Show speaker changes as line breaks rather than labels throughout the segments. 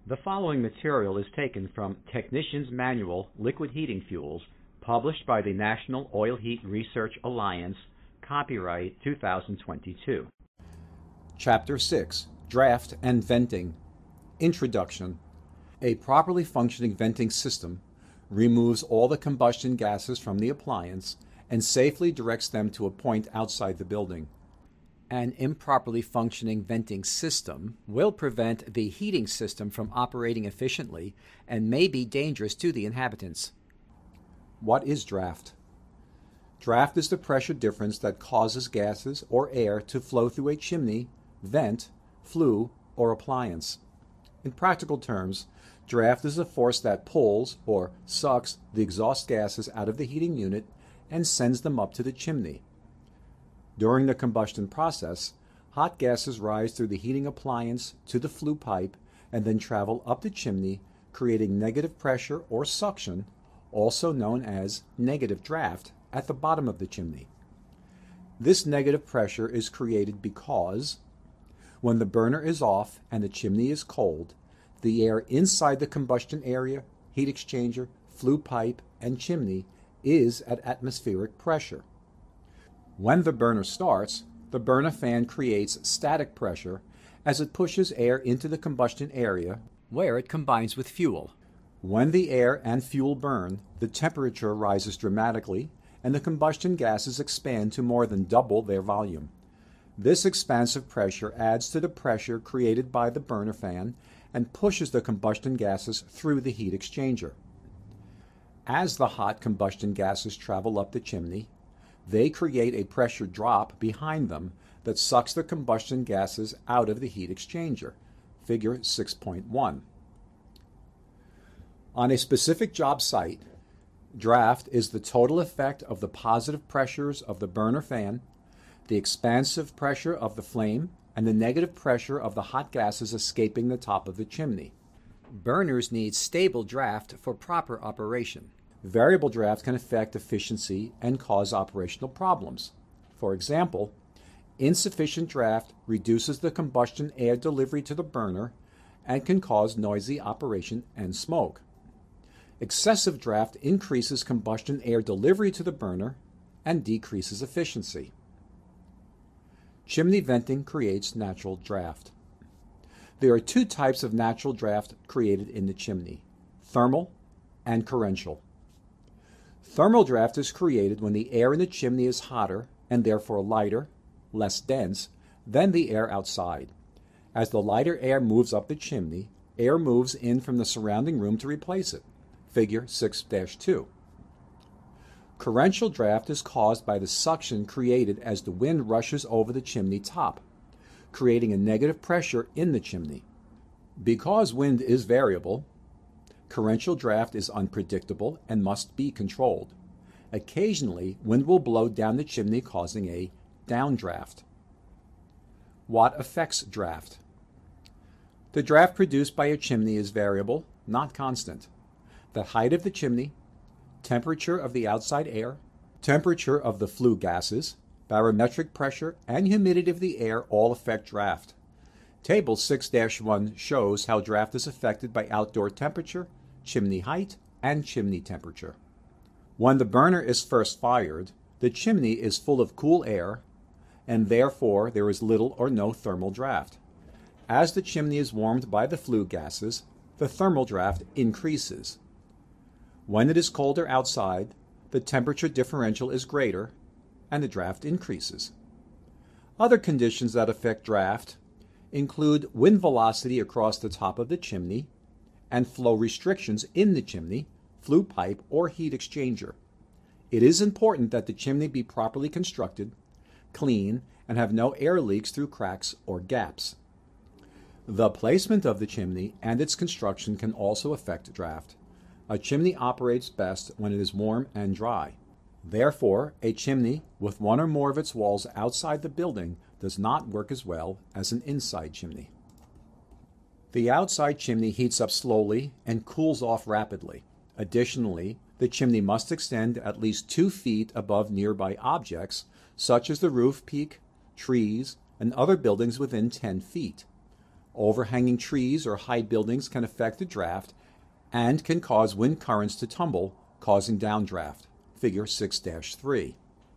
The following material is taken from Technician's Manual Liquid Heating Fuels, published by the National Oil Heat Research Alliance, copyright 2022.
Chapter 6, Draft and Venting. Introduction. A properly functioning venting system removes all the combustion gases from the appliance and safely directs them to a point outside the building. An improperly functioning venting system will prevent the heating system from operating efficiently and may be dangerous to the inhabitants. What is draft? Draft is the pressure difference that causes gases or air to flow through a chimney, vent, flue, or appliance. In practical terms, draft is a force that pulls or sucks the exhaust gases out of the heating unit and sends them up to the chimney. During the combustion process, hot gases rise through the heating appliance to the flue pipe and then travel up the chimney, creating negative pressure or suction, also known as negative draft, at the bottom of the chimney. This negative pressure is created because when the burner is off and the chimney is cold, the air inside the combustion area, heat exchanger, flue pipe, and chimney is at atmospheric pressure. When the burner starts, the burner fan creates static pressure as it pushes air into the combustion area where it combines with fuel. When the air and fuel burn, the temperature rises dramatically and the combustion gases expand to more than double their volume. This expansive pressure adds to the pressure created by the burner fan and pushes the combustion gases through the heat exchanger. As the hot combustion gases travel up the chimney, they create a pressure drop behind them that sucks the combustion gases out of the heat exchanger, figure 6.1. On a specific job site, draft is the total effect of the positive pressures of the burner fan, the expansive pressure of the flame, and the negative pressure of the hot gases escaping the top of the chimney. Burners need stable draft for proper operation. Variable draft can affect efficiency and cause operational problems. For example, insufficient draft reduces the combustion air delivery to the burner and can cause noisy operation and smoke. Excessive draft increases combustion air delivery to the burner and decreases efficiency. Chimney venting creates natural draft. There are two types of natural draft created in the chimney: thermal and torrential. Thermal draft is created when the air in the chimney is hotter and therefore lighter, less dense, than the air outside. As the lighter air moves up the chimney, air moves in from the surrounding room to replace it. Figure 6-2. Torrential draft is caused by the suction created as the wind rushes over the chimney top, creating a negative pressure in the chimney. Because wind is variable, torrential draft is unpredictable and must be controlled. Occasionally, wind will blow down the chimney, causing a downdraft. What affects draft? The draft produced by a chimney is variable, not constant. The height of the chimney, temperature of the outside air, temperature of the flue gases, barometric pressure, and humidity of the air all affect draft. Table 6-1 shows how draft is affected by outdoor temperature, chimney height, and chimney temperature. When the burner is first fired, the chimney is full of cool air, and therefore there is little or no thermal draft. As the chimney is warmed by the flue gases, the thermal draft increases. When it is colder outside, the temperature differential is greater, and the draft increases. Other conditions that affect draft include wind velocity across the top of the chimney and flow restrictions in the chimney, flue pipe, or heat exchanger. It is important that the chimney be properly constructed, clean, and have no air leaks through cracks or gaps. The placement of the chimney and its construction can also affect draft. A chimney operates best when it is warm and dry. Therefore, a chimney with one or more of its walls outside the building does not work as well as an inside chimney. The outside chimney heats up slowly and cools off rapidly. Additionally, the chimney must extend at least 2 feet above nearby objects, such as the roof peak, trees, and other buildings within 10 feet. Overhanging trees or high buildings can affect the draft and can cause wind currents to tumble, causing downdraft. Figure 6-3.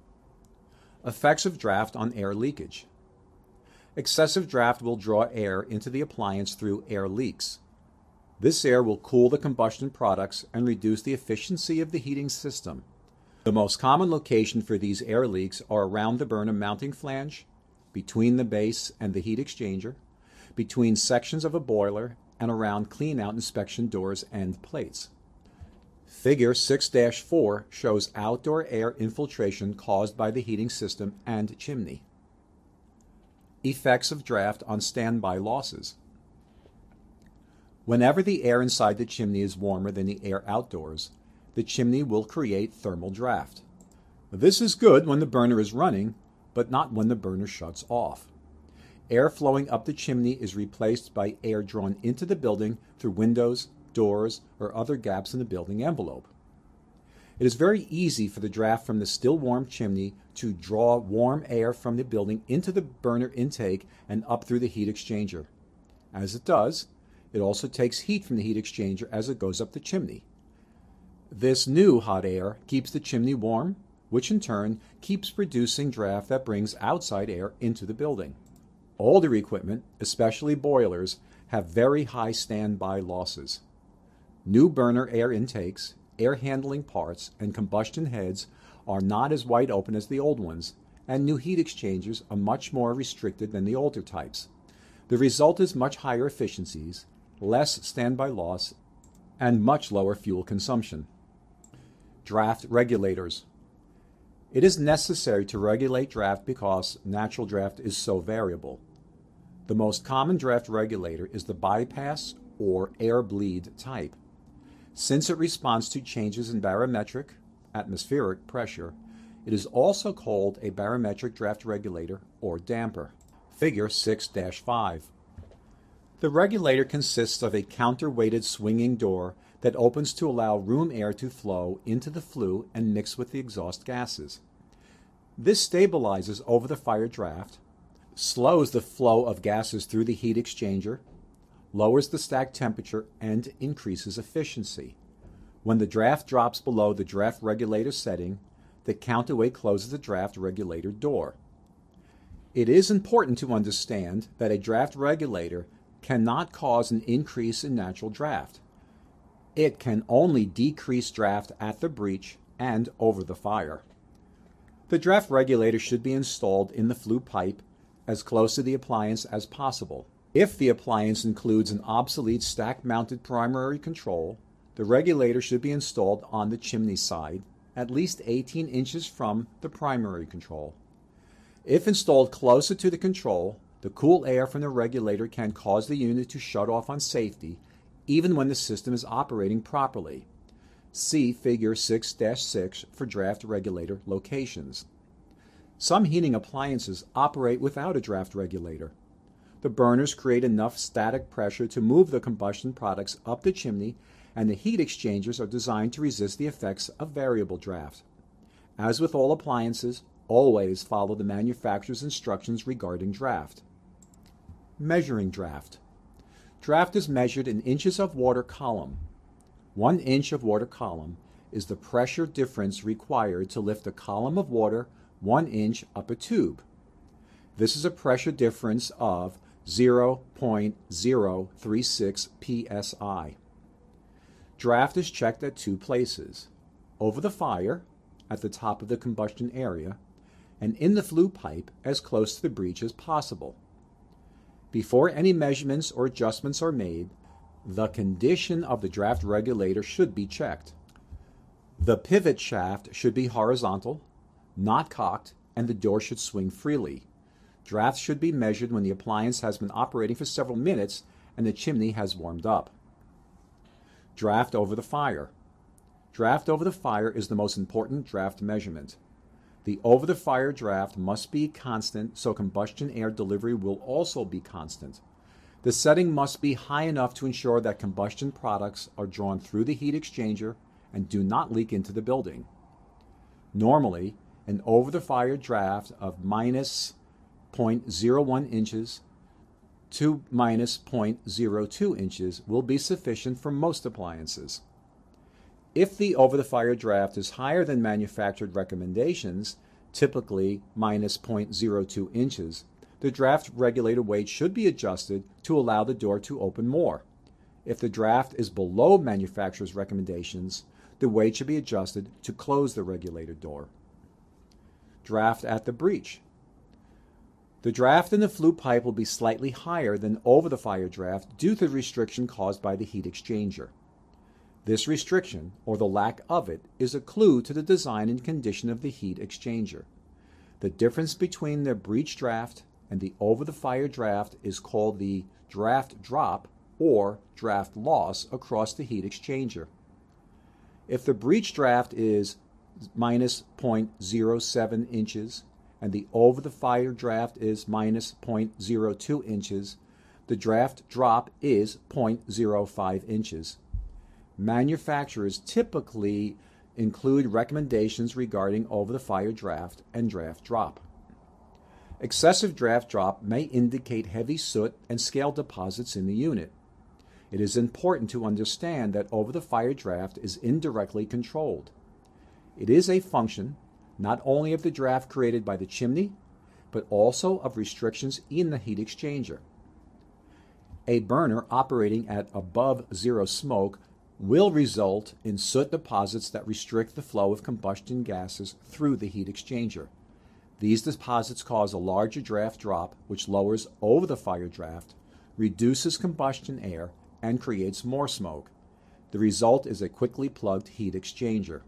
Effects of draft on air leakage. Excessive draft will draw air into the appliance through air leaks. This air will cool the combustion products and reduce the efficiency of the heating system. The most common location for these air leaks are around the burner mounting flange, between the base and the heat exchanger, between sections of a boiler, and around clean-out inspection doors and plates. Figure 6-4 shows outdoor air infiltration caused by the heating system and chimney. Effects of draft on standby losses. Whenever the air inside the chimney is warmer than the air outdoors, the chimney will create thermal draft. This is good when the burner is running, but not when the burner shuts off. Air flowing up the chimney is replaced by air drawn into the building through windows, doors, or other gaps in the building envelope. It is very easy for the draft from the still warm chimney to draw warm air from the building into the burner intake and up through the heat exchanger. As it does, it also takes heat from the heat exchanger as it goes up the chimney. This new hot air keeps the chimney warm, which in turn keeps producing draft that brings outside air into the building. Older equipment, especially boilers, have very high standby losses. New burner air intakes, air handling parts, and combustion heads are not as wide open as the old ones, and new heat exchangers are much more restricted than the older types. The result is much higher efficiencies, less standby loss, and much lower fuel consumption. Draft regulators. It is necessary to regulate draft because natural draft is so variable. The most common draft regulator is the bypass or air bleed type. Since it responds to changes in barometric, atmospheric pressure, it is also called a barometric draft regulator or damper. Figure 6-5. The regulator consists of a counterweighted swinging door that opens to allow room air to flow into the flue and mix with the exhaust gases. This stabilizes over the fire draft, slows the flow of gases through the heat exchanger, lowers the stack temperature, and increases efficiency. When the draft drops below the draft regulator setting, the counterweight closes the draft regulator door. It is important to understand that a draft regulator cannot cause an increase in natural draft. It can only decrease draft at the breech and over the fire. The draft regulator should be installed in the flue pipe as close to the appliance as possible. If the appliance includes an obsolete stack-mounted primary control, the regulator should be installed on the chimney side, at least 18 inches from the primary control. If installed closer to the control, the cool air from the regulator can cause the unit to shut off on safety, even when the system is operating properly. See Figure 6-6 for draft regulator locations. Some heating appliances operate without a draft regulator. The burners create enough static pressure to move the combustion products up the chimney, and the heat exchangers are designed to resist the effects of variable draft. As with all appliances, always follow the manufacturer's instructions regarding draft. Measuring draft. Draft is measured in inches of water column. 1 inch of water column is the pressure difference required to lift a column of water 1 inch up a tube. This is a pressure difference of 0.036 psi. Draft is checked at 2 places: over the fire, at the top of the combustion area, and in the flue pipe as close to the breech as possible. Before any measurements or adjustments are made, the condition of the draft regulator should be checked. The pivot shaft should be horizontal, not cocked, and the door should swing freely. Draft should be measured when the appliance has been operating for several minutes and the chimney has warmed up. Draft over the fire. Draft over the fire is the most important draft measurement. The over-the-fire draft must be constant, so combustion air delivery will also be constant. The setting must be high enough to ensure that combustion products are drawn through the heat exchanger and do not leak into the building. Normally, an over-the-fire draft of minus 0.01 inches to minus 0.02 inches will be sufficient for most appliances. If the over-the-fire draft is higher than manufactured recommendations, typically minus 0.02 inches, the draft regulator weight should be adjusted to allow the door to open more. If the draft is below manufacturer's recommendations, the weight should be adjusted to close the regulator door. Draft at the breech. The draft in the flue pipe will be slightly higher than over-the-fire draft due to the restriction caused by the heat exchanger. This restriction, or the lack of it, is a clue to the design and condition of the heat exchanger. The difference between the breech draft and the over-the-fire draft is called the draft drop or draft loss across the heat exchanger. If the breech draft is minus 0.07 inches and the over-the-fire draft is minus 0.02 inches, the draft drop is 0.05 inches. Manufacturers typically include recommendations regarding over-the-fire draft and draft drop. Excessive draft drop may indicate heavy soot and scale deposits in the unit. It is important to understand that over-the-fire draft is indirectly controlled. It is a function not only of the draft created by the chimney, but also of restrictions in the heat exchanger. A burner operating at above zero smoke will result in soot deposits that restrict the flow of combustion gases through the heat exchanger. These deposits cause a larger draft drop, which lowers over-the-fire draft, reduces combustion air, and creates more smoke. The result is a quickly plugged heat exchanger.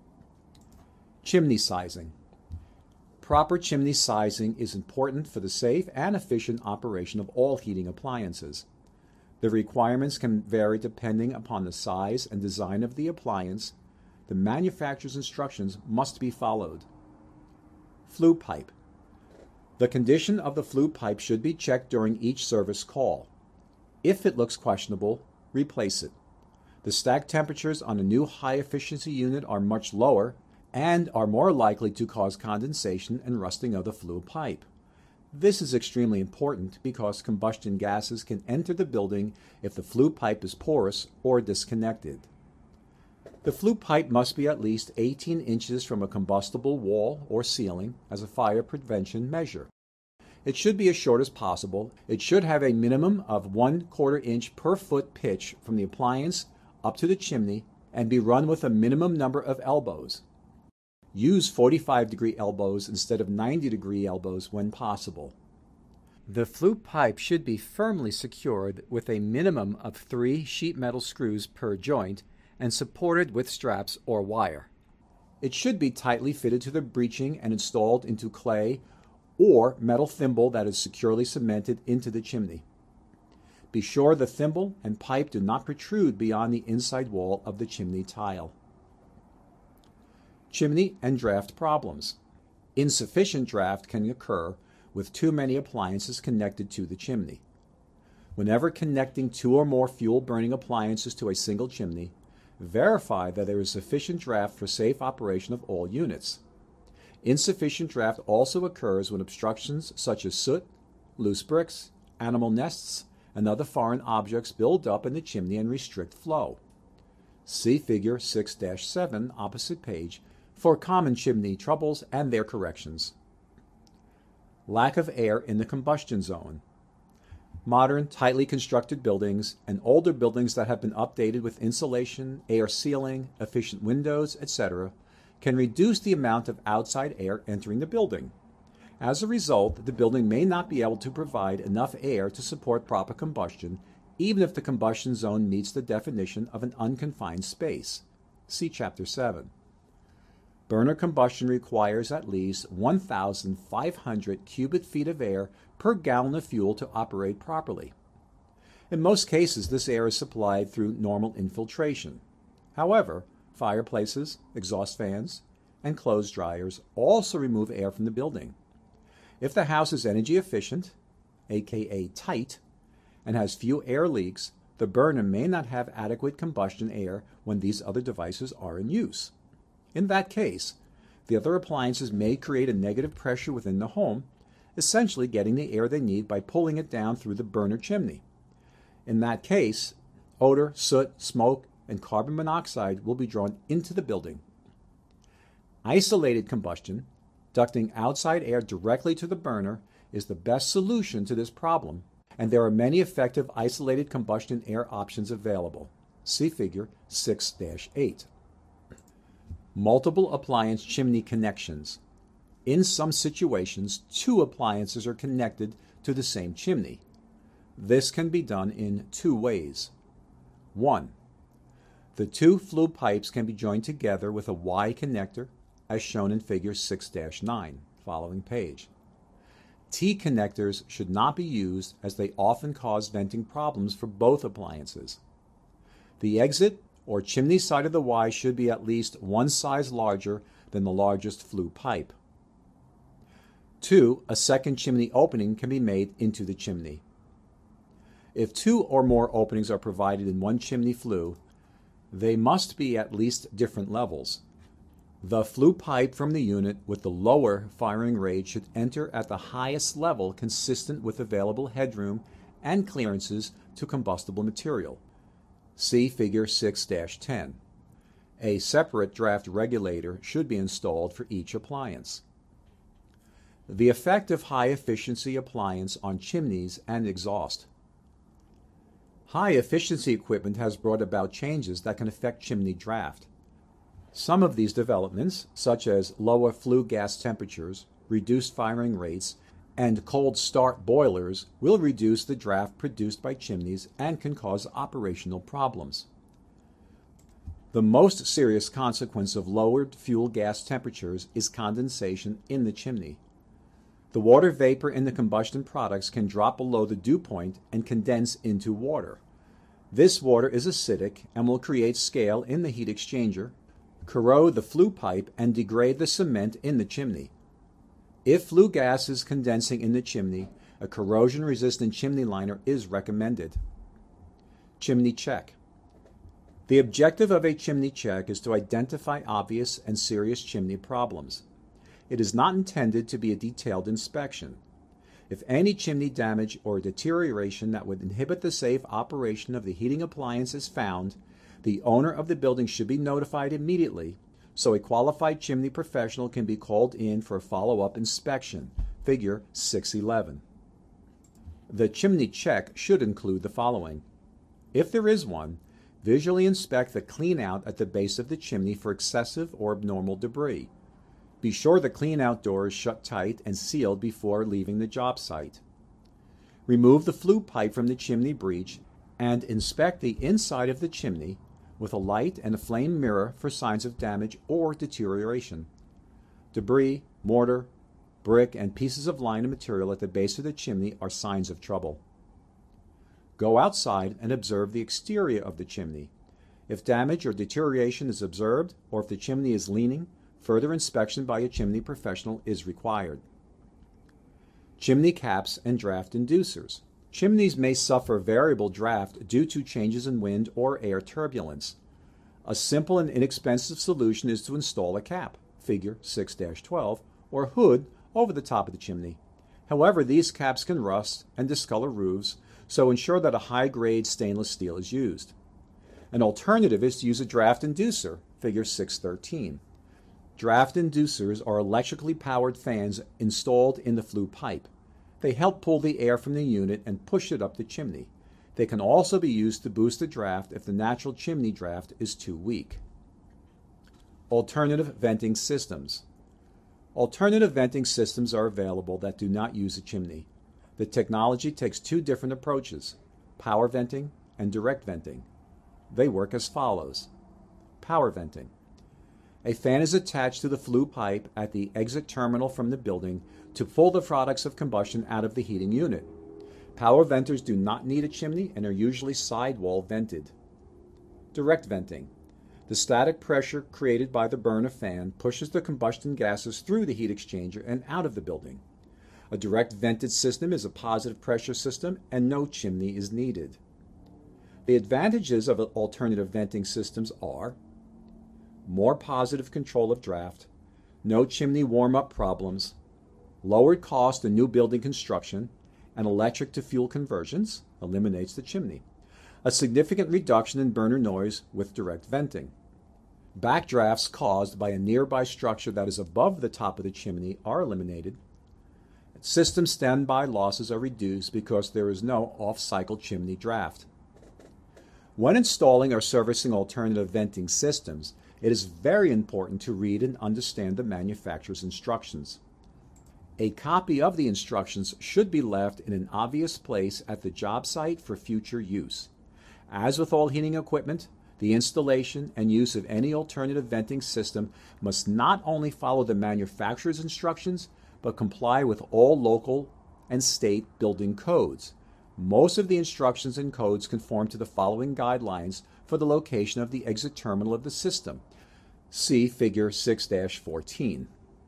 Chimney sizing. Proper chimney sizing is important for the safe and efficient operation of all heating appliances. The requirements can vary depending upon the size and design of the appliance. The manufacturer's instructions must be followed. Flue pipe. The condition of the flue pipe should be checked during each service call. If it looks questionable, replace it. The stack temperatures on a new high-efficiency unit are much lower and are more likely to cause condensation and rusting of the flue pipe. This is extremely important because combustion gases can enter the building if the flue pipe is porous or disconnected. The flue pipe must be at least 18 inches from a combustible wall or ceiling as a fire prevention measure. It should be as short as possible. It should have a minimum of 1/4 inch per foot pitch from the appliance up to the chimney and be run with a minimum number of elbows. Use 45-degree elbows instead of 90-degree elbows when possible. The flue pipe should be firmly secured with a minimum of 3 sheet metal screws per joint and supported with straps or wire. It should be tightly fitted to the breeching and installed into clay or metal thimble that is securely cemented into the chimney. Be sure the thimble and pipe do not protrude beyond the inside wall of the chimney tile. Chimney and draft problems. Insufficient draft can occur with too many appliances connected to the chimney. Whenever connecting 2 or more fuel-burning appliances to a single chimney, verify that there is sufficient draft for safe operation of all units. Insufficient draft also occurs when obstructions such as soot, loose bricks, animal nests, and other foreign objects build up in the chimney and restrict flow. See Figure 6-7, opposite page, for common chimney troubles and their corrections. Lack of air in the combustion zone. Modern, tightly constructed buildings and older buildings that have been updated with insulation, air sealing, efficient windows, etc., can reduce the amount of outside air entering the building. As a result, the building may not be able to provide enough air to support proper combustion, even if the combustion zone meets the definition of an unconfined space. See Chapter 7. Burner combustion requires at least 1,500 cubic feet of air per gallon of fuel to operate properly. In most cases, this air is supplied through normal infiltration. However, fireplaces, exhaust fans, and clothes dryers also remove air from the building. If the house is energy efficient, aka tight, and has few air leaks, the burner may not have adequate combustion air when these other devices are in use. In that case, the other appliances may create a negative pressure within the home, essentially getting the air they need by pulling it down through the burner chimney. In that case, odor, soot, smoke, and carbon monoxide will be drawn into the building. Isolated combustion, ducting outside air directly to the burner, is the best solution to this problem, and there are many effective isolated combustion air options available. See Figure 6-8. Multiple appliance chimney connections. In some situations, two appliances are connected to the same chimney. This can be done in two ways. 1. The two flue pipes can be joined together with a Y connector, as shown in Figure 6-9, following page. T connectors should not be used as they often cause venting problems for both appliances. The exit or chimney side of the Y should be at least one size larger than the largest flue pipe. 2. A second chimney opening can be made into the chimney. If two or more openings are provided in one chimney flue, they must be at least different levels. The flue pipe from the unit with the lower firing rate should enter at the highest level consistent with available headroom and clearances to combustible material. See Figure 6-10. A separate draft regulator should be installed for each appliance. The effect of high-efficiency appliance on chimneys and exhaust. High-efficiency equipment has brought about changes that can affect chimney draft. Some of these developments, such as lower flue gas temperatures, reduced firing rates, and cold start boilers, will reduce the draft produced by chimneys and can cause operational problems. The most serious consequence of lowered fuel gas temperatures is condensation in the chimney. The water vapor in the combustion products can drop below the dew point and condense into water. This water is acidic and will create scale in the heat exchanger, corrode the flue pipe, and degrade the cement in the chimney. If flue gas is condensing in the chimney, a corrosion-resistant chimney liner is recommended. Chimney check. The objective of a chimney check is to identify obvious and serious chimney problems. It is not intended to be a detailed inspection. If any chimney damage or deterioration that would inhibit the safe operation of the heating appliance is found, the owner of the building should be notified immediately so a qualified chimney professional can be called in for a follow-up inspection. Figure 6-11. The chimney check should include the following. If there is one, visually inspect the cleanout at the base of the chimney for excessive or abnormal debris. Be sure the cleanout door is shut tight and sealed before leaving the job site. Remove the flue pipe from the chimney breech and inspect the inside of the chimney with a light and a flame mirror for signs of damage or deterioration. Debris, mortar, brick, and pieces of liner material at the base of the chimney are signs of trouble. Go outside and observe the exterior of the chimney. If damage or deterioration is observed, or if the chimney is leaning, further inspection by a chimney professional is required. Chimney caps and draft inducers. Chimneys may suffer variable draft due to changes in wind or air turbulence. A simple and inexpensive solution is to install a cap, Figure 6-12, or hood over the top of the chimney. However, these caps can rust and discolor roofs, so ensure that a high-grade stainless steel is used. An alternative is to use a draft inducer, Figure 6-13. Draft inducers are electrically powered fans installed in the flue pipe. They help pull the air from the unit and push it up the chimney. They can also be used to boost the draft if the natural chimney draft is too weak. Alternative venting systems. Alternative venting systems are available that do not use a chimney. The technology takes two different approaches, power venting and direct venting. They work as follows. Power venting. A fan is attached to the flue pipe at the exit terminal from the building to pull the products of combustion out of the heating unit. Power venters do not need a chimney and are usually sidewall vented. Direct venting. The static pressure created by the burner fan pushes the combustion gases through the heat exchanger and out of the building. A direct vented system is a positive pressure system and no chimney is needed. The advantages of alternative venting systems are more positive control of draft, no chimney warm-up problems, lowered cost in new building construction, and electric to fuel conversions, eliminates the chimney. A significant reduction in burner noise with direct venting. Backdrafts caused by a nearby structure that is above the top of the chimney are eliminated. System standby losses are reduced because there is no off-cycle chimney draft. When installing or servicing alternative venting systems, it is very important to read and understand the manufacturer's instructions. A copy of the instructions should be left in an obvious place at the job site for future use. As with all heating equipment, the installation and use of any alternative venting system must not only follow the manufacturer's instructions, but comply with all local and state building codes. Most of the instructions and codes conform to the following guidelines for the location of the exit terminal of the system. See Figure 6-14.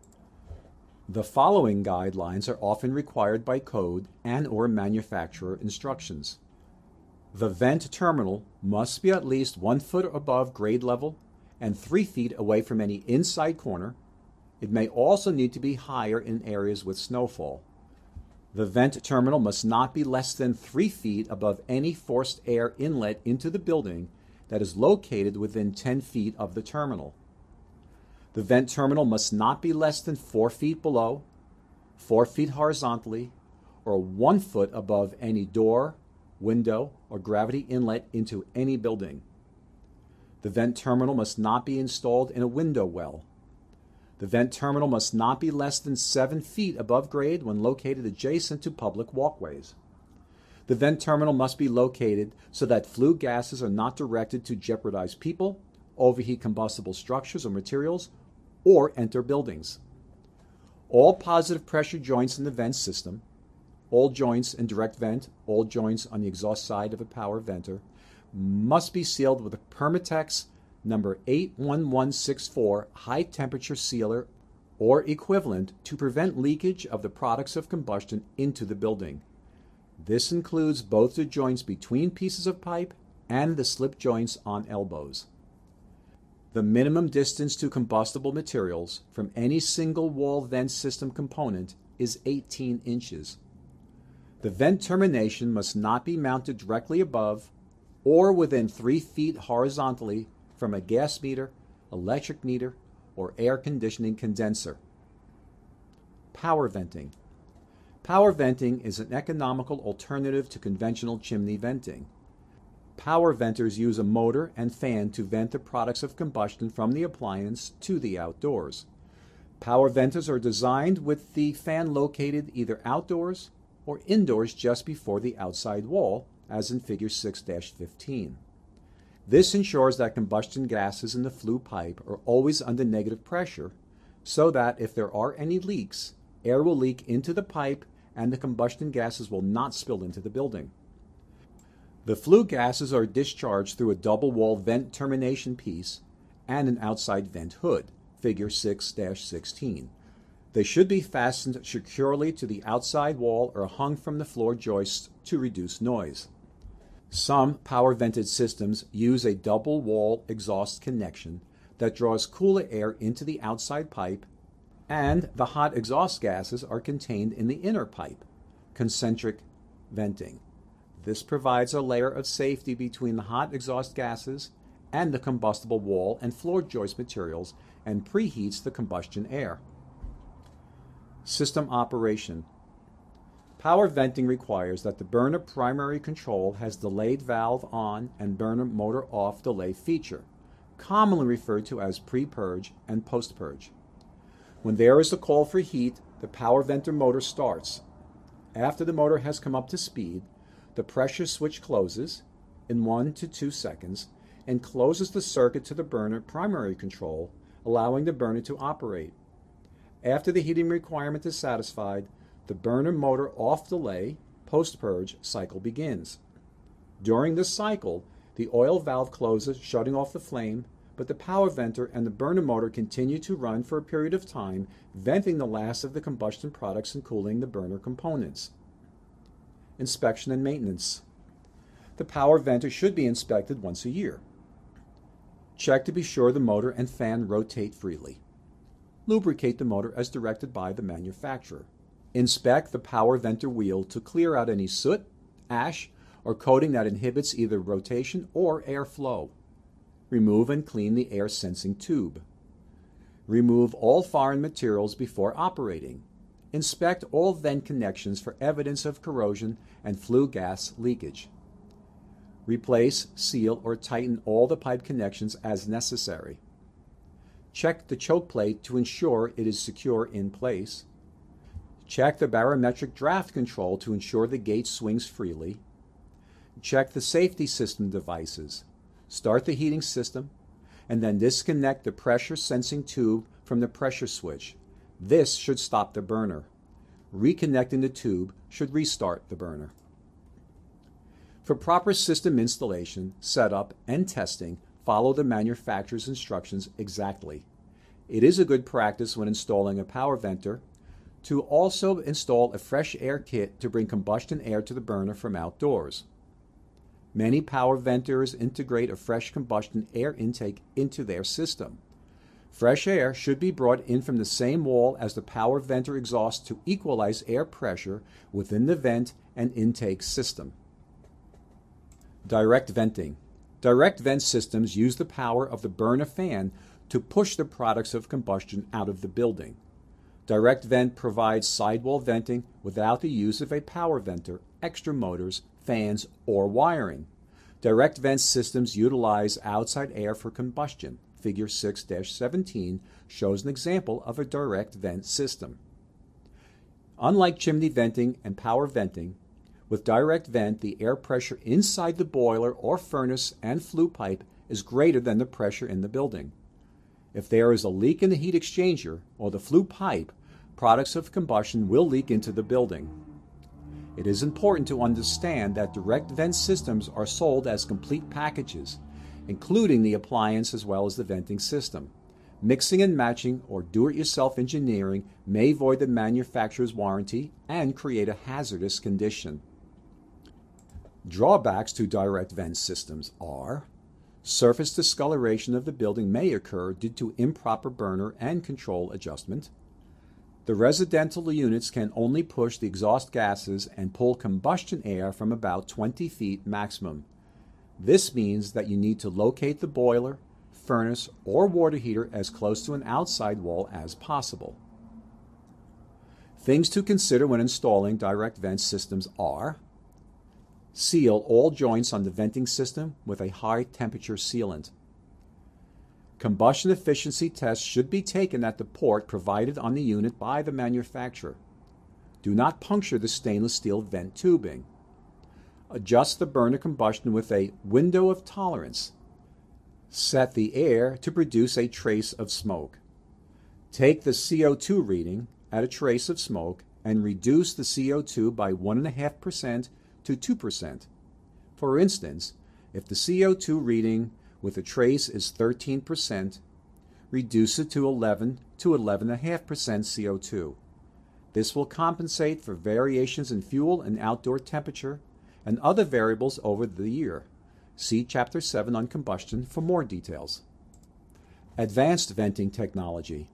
The following guidelines are often required by code and/or manufacturer instructions. The vent terminal must be at least 1 foot above grade level and 3 feet away from any inside corner. It may also need to be higher in areas with snowfall. The vent terminal must not be less than 3 feet above any forced air inlet into the building that is located within 10 feet of the terminal. The vent terminal must not be less than 4 feet below, 4 feet horizontally, or 1 foot above any door, window, or gravity inlet into any building. The vent terminal must not be installed in a window well. The vent terminal must not be less than 7 feet above grade when located adjacent to public walkways. The vent terminal must be located so that flue gases are not directed to jeopardize people, overheat combustible structures or materials, or enter buildings. All positive pressure joints in the vent system, all joints in direct vent, all joints on the exhaust side of a power venter, must be sealed with a Permatex number 81164 high temperature sealer or equivalent to prevent leakage of the products of combustion into the building. This includes both the joints between pieces of pipe and the slip joints on elbows. The minimum distance to combustible materials from any single wall vent system component is 18 inches. The vent termination must not be mounted directly above or within 3 feet horizontally from a gas meter, electric meter, or air conditioning condenser. Power venting. Power venting is an economical alternative to conventional chimney venting. Power venters use a motor and fan to vent the products of combustion from the appliance to the outdoors. Power venters are designed with the fan located either outdoors or indoors just before the outside wall, as in Figure 6-15. This ensures that combustion gases in the flue pipe are always under negative pressure, so that if there are any leaks, air will leak into the pipe and the combustion gases will not spill into the building. The flue gases are discharged through a double wall vent termination piece and an outside vent hood, Figure 6-16. They should be fastened securely to the outside wall or hung from the floor joists to reduce noise. Some power vented systems use a double wall exhaust connection that draws cooler air into the outside pipe, and the hot exhaust gases are contained in the inner pipe, concentric venting. This provides a layer of safety between the hot exhaust gases and the combustible wall and floor joist materials and preheats the combustion air. System operation. Power venting requires that the burner primary control has delayed valve on and burner motor off delay feature, commonly referred to as pre-purge and post-purge. When there is a call for heat, the power venter motor starts. After the motor has come up to speed, the pressure switch closes in 1 to 2 seconds and closes the circuit to the burner primary control, allowing the burner to operate. After the heating requirement is satisfied, the burner motor off delay, post-purge cycle begins. During this cycle, the oil valve closes, shutting off the flame, but the power venter and the burner motor continue to run for a period of time, venting the last of the combustion products and cooling the burner components. Inspection and maintenance. The power venter should be inspected once a year. Check to be sure the motor and fan rotate freely. Lubricate the motor as directed by the manufacturer. Inspect the power venter wheel to clear out any soot, ash, or coating that inhibits either rotation or airflow. Remove and clean the air sensing tube. Remove all foreign materials before operating. Inspect all vent connections for evidence of corrosion and flue gas leakage. Replace, seal, or tighten all the pipe connections as necessary. Check the choke plate to ensure it is secure in place. Check the barometric draft control to ensure the gate swings freely. Check the safety system devices. Start the heating system, and then disconnect the pressure sensing tube from the pressure switch. This should stop the burner. Reconnecting the tube should restart the burner. For proper system installation, setup, and testing, follow the manufacturer's instructions exactly. It is a good practice when installing a power venter to also install a fresh air kit to bring combustion air to the burner from outdoors. Many power venters integrate a fresh combustion air intake into their system. Fresh air should be brought in from the same wall as the power venter exhaust to equalize air pressure within the vent and intake system. Direct venting. Direct vent systems use the power of the burner fan to push the products of combustion out of the building. Direct vent provides sidewall venting without the use of a power venter, extra motors, fans, or wiring. Direct vent systems utilize outside air for combustion. Figure 6-17 shows an example of a direct vent system. Unlike chimney venting and power venting, with direct vent, the air pressure inside the boiler or furnace and flue pipe is greater than the pressure in the building. If there is a leak in the heat exchanger or the flue pipe, products of combustion will leak into the building. It is important to understand that direct vent systems are sold as complete packages, including the appliance as well as the venting system. Mixing and matching or do-it-yourself engineering may void the manufacturer's warranty and create a hazardous condition. Drawbacks to direct vent systems are: surface discoloration of the building may occur due to improper burner and control adjustment. The residential units can only push the exhaust gases and pull combustion air from about 20 feet maximum. This means that you need to locate the boiler, furnace, or water heater as close to an outside wall as possible. Things to consider when installing direct vent systems are: seal all joints on the venting system with a high temperature sealant. Combustion efficiency tests should be taken at the port provided on the unit by the manufacturer. Do not puncture the stainless steel vent tubing. Adjust the burner combustion with a window of tolerance. Set the air to produce a trace of smoke. Take the CO2 reading at a trace of smoke and reduce the CO2 by 1.5% to 2%. For instance, if the CO2 reading with a trace is 13%, reduce it to 11 to 11.5% CO2. This will compensate for variations in fuel and outdoor temperature and other variables over the year. See Chapter 7 on combustion for more details. Advanced venting technology.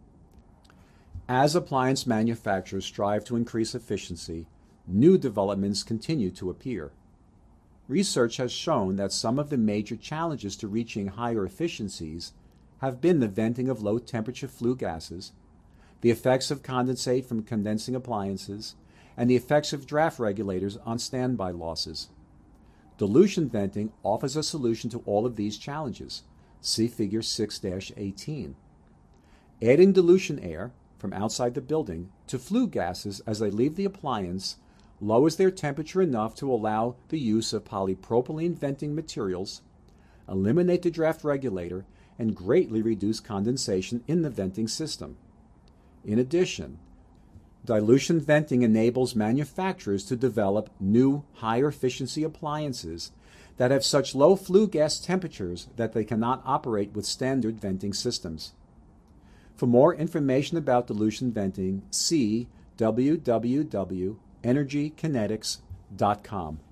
As appliance manufacturers strive to increase efficiency, new developments continue to appear. Research has shown that some of the major challenges to reaching higher efficiencies have been the venting of low-temperature flue gases, the effects of condensate from condensing appliances, and the effects of draft regulators on standby losses. Dilution venting offers a solution to all of these challenges. See Figure 6-18. Adding dilution air from outside the building to flue gases as they leave the appliance lowers their temperature enough to allow the use of polypropylene venting materials, eliminate the draft regulator, and greatly reduce condensation in the venting system. In addition, dilution venting enables manufacturers to develop new, higher efficiency appliances that have such low flue gas temperatures that they cannot operate with standard venting systems. For more information about dilution venting, see www.energykinetics.com.